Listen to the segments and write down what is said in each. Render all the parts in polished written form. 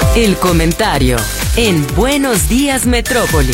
El comentario en Buenos Días Metrópoli.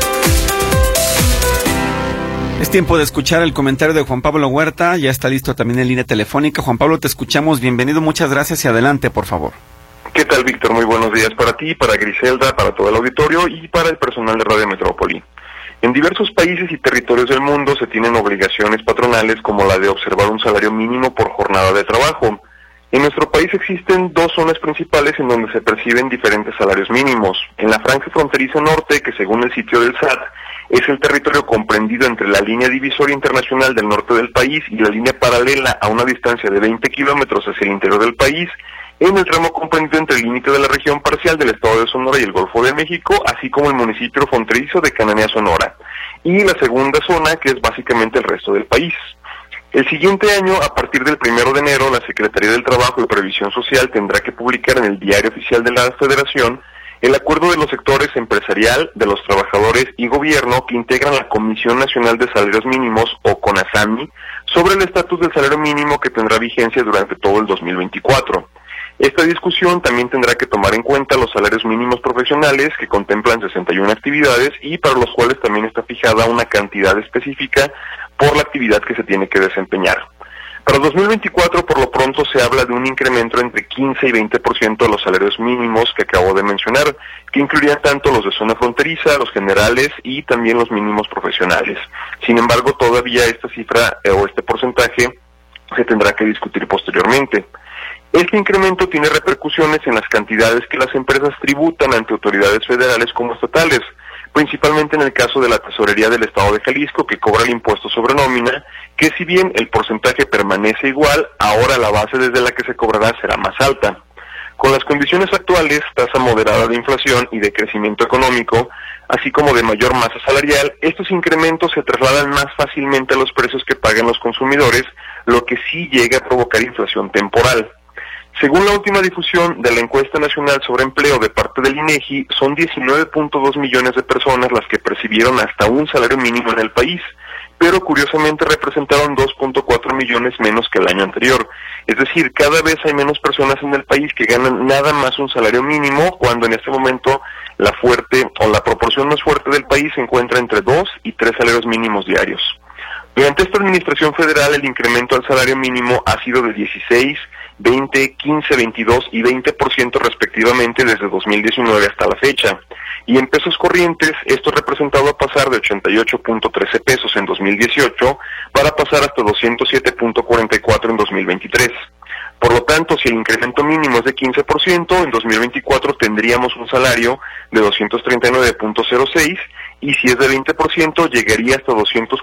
Es tiempo de escuchar el comentario de Juan Pablo Huerta. Ya está listo también en línea telefónica. Juan Pablo, te escuchamos. Bienvenido, muchas gracias y adelante, por favor. ¿Qué tal, Víctor? Muy buenos días para ti, para Griselda, para todo el auditorio y para el personal de Radio Metrópoli. En diversos países y territorios del mundo se tienen obligaciones patronales como la de observar un salario mínimo por jornada de trabajo. En nuestro país existen dos zonas principales en donde se perciben diferentes salarios mínimos. En la franja fronteriza norte, que según el sitio del SAT, es el territorio comprendido entre la línea divisoria internacional del norte del país y la línea paralela a una distancia de 20 kilómetros hacia el interior del país, en el tramo comprendido entre el límite de la región parcial del estado de Sonora y el Golfo de México, así como el municipio fronterizo de Cananea, Sonora. Y la segunda zona, que es básicamente el resto del país. El siguiente año, a partir del 1 de enero, la Secretaría del Trabajo y Previsión Social tendrá que publicar en el Diario Oficial de la Federación el acuerdo de los sectores empresarial, de los trabajadores y gobierno que integran la Comisión Nacional de Salarios Mínimos, o CONASAMI, sobre el estatus del salario mínimo que tendrá vigencia durante todo el 2024. Esta discusión también tendrá que tomar en cuenta los salarios mínimos profesionales, que contemplan 61 actividades y para los cuales también está fijada una cantidad específica por la actividad que se tiene que desempeñar. Para 2024, por lo pronto, se habla de un incremento entre 15 y 20% de los salarios mínimos que acabo de mencionar, que incluirían tanto los de zona fronteriza, los generales y también los mínimos profesionales. Sin embargo, todavía esta cifra o este porcentaje se tendrá que discutir posteriormente. Este incremento tiene repercusiones en las cantidades que las empresas tributan ante autoridades federales como estatales, principalmente en el caso de la Tesorería del Estado de Jalisco, que cobra el impuesto sobre nómina, que si bien el porcentaje permanece igual, ahora la base desde la que se cobrará será más alta. Con las condiciones actuales, tasa moderada de inflación y de crecimiento económico, así como de mayor masa salarial, estos incrementos se trasladan más fácilmente a los precios que pagan los consumidores, lo que sí llega a provocar inflación temporal. Según la última difusión de la encuesta nacional sobre empleo de parte del INEGI, son 19.2 millones de personas las que percibieron hasta un salario mínimo en el país, pero curiosamente representaron 2.4 millones menos que el año anterior. Es decir, cada vez hay menos personas en el país que ganan nada más un salario mínimo, cuando en este momento la proporción más fuerte del país se encuentra entre 2 y 3 salarios mínimos diarios. Durante esta administración federal, el incremento al salario mínimo ha sido de 16, 20, 15, 22 y 20% respectivamente desde 2019 hasta la fecha. Y en pesos corrientes, esto ha representado a pasar de 88.13 pesos en 2018 para pasar hasta 207.44 en 2023. Por lo tanto, si el incremento mínimo es de 15%, en 2024 tendríamos un salario de 239.06 y si es de 20% llegaría hasta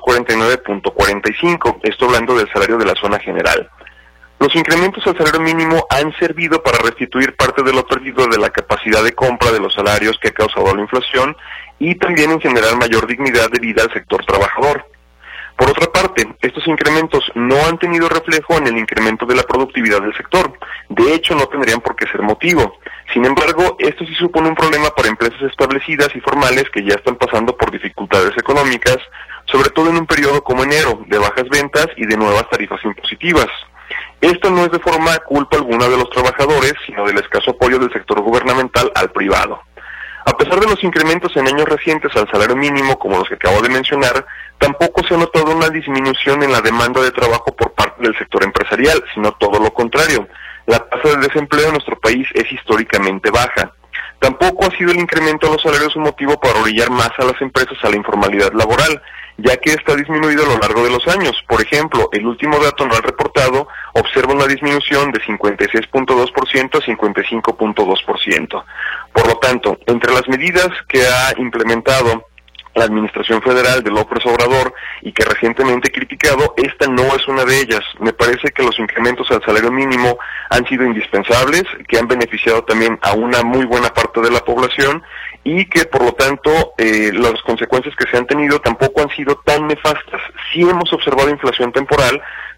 249.45, esto hablando del salario de la zona general. Los incrementos al salario mínimo han servido para restituir parte de lo perdido de la capacidad de compra de los salarios que ha causado la inflación y también en generar mayor dignidad de vida al sector trabajador. Por otra parte, estos incrementos no han tenido reflejo en el incremento de la productividad del sector. De hecho, no tendrían por qué ser motivo. Sin embargo, esto sí supone un problema para empresas establecidas y formales que ya están pasando por dificultades económicas, sobre todo en un periodo como enero, de bajas ventas y de nuevas tarifas impositivas. Esto no es de forma culpa alguna de los trabajadores, sino del escaso apoyo del sector gubernamental al privado. A pesar de los incrementos en años recientes al salario mínimo, como los que acabo de mencionar, tampoco se ha notado una disminución en la demanda de trabajo por parte del sector empresarial, sino todo lo contrario. La tasa de desempleo en nuestro país es históricamente baja. Tampoco ha sido el incremento de los salarios un motivo para orillar más a las empresas a la informalidad laboral, ya que está disminuido a lo largo de los años. Por ejemplo, el último dato anual reportado observa una disminución de 56.2% a 55.2%. Por lo tanto, entre las medidas que ha implementado la Administración Federal de López Obrador y que recientemente he criticado, esta no es una de ellas. Me parece que los incrementos al salario mínimo han sido indispensables, que han beneficiado también a una muy buena parte de la población y que por lo tanto las consecuencias que se han tenido tampoco han sido tan nefastas. Sí hemos observado inflación temporal,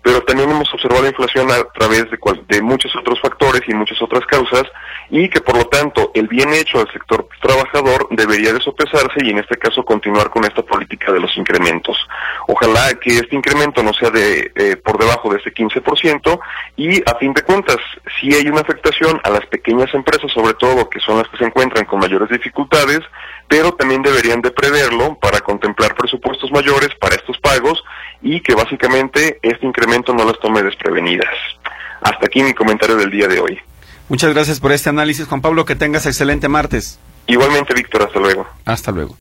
pero también hemos observado inflación a través de muchos otros factores y muchas otras causas, y que por lo tanto el bien hecho del sector trabajador debería de sopesarse y en este caso continuar con esta política de los incrementos. Ojalá que este incremento no sea por debajo de ese 15%, y a fin de cuentas sí hay una afectación a las pequeñas empresas, sobre todo, que son las que se encuentran con mayores dificultades, pero también deberían de preverlo para contemplar presupuestos mayores para estos pagos y que básicamente este incremento no las tome desprevenidas. Hasta aquí mi comentario del día de hoy. Muchas gracias por este análisis, Juan Pablo, que tengas excelente martes. Igualmente, Víctor, hasta luego. Hasta luego.